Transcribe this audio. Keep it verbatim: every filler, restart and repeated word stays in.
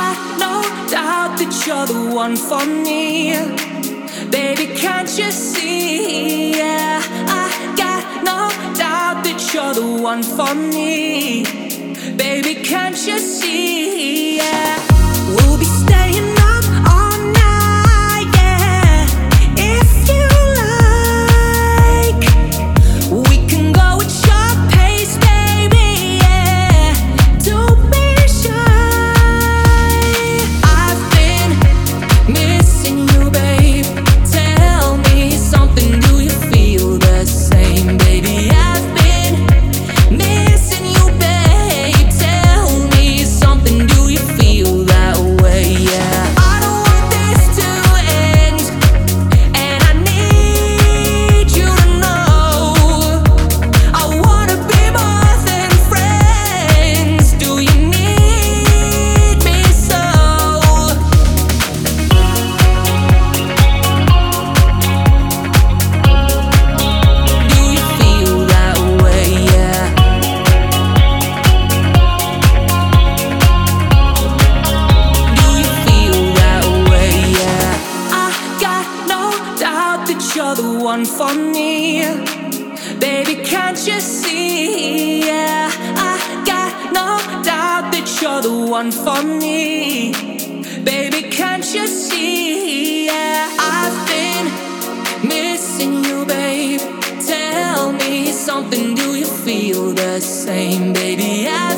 got no doubt that you're the one for me. Baby, can't you see? Yeah, I got no doubt that you're the one for me. Baby, can't you see? Yeah, we'll be staying up all night, yeah. If you like, we can go at your pace, baby, yeah. Don't be shy. I've been missing you, babe. Tell me something, do you feel the same, baby? I've been missing you, babe. Tell me something, do you feel that way? Yeah, I don't want this to end, and I need you to know I wanna be more than friends. Do you need me so? Do you feel that way? Yeah. Do you feel that way? Yeah. I got no doubt that you're the one for me. Baby, can't you see? Yeah, I got no doubt that you're the one for me. Baby, can't you see? Yeah, I've been missing you, babe. Tell me something, do you feel the same, baby? I